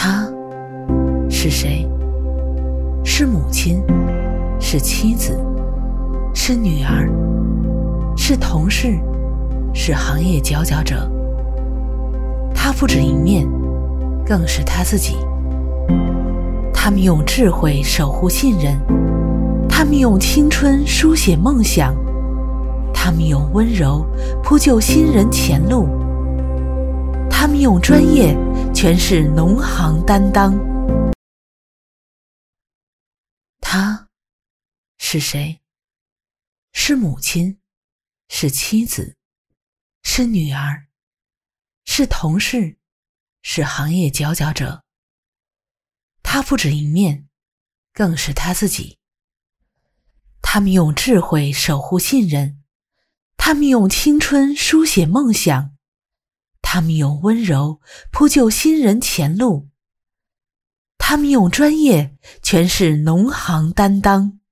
她是谁？是母亲，是妻子，是女儿，是同事，是行业佼佼者。她不止一面，更是她自己。他们用智慧守护信任，他们用青春书写梦想，他们用温柔铺就新人前路，他们用专业诠释农行担当。她是谁？是母亲，是妻子，是女儿，是同事，是行业佼佼者。她不止一面，更是她自己。他们用智慧守护信任，他们用青春书写梦想，他们用温柔铺就新人前路，他们用专业诠释农行担当。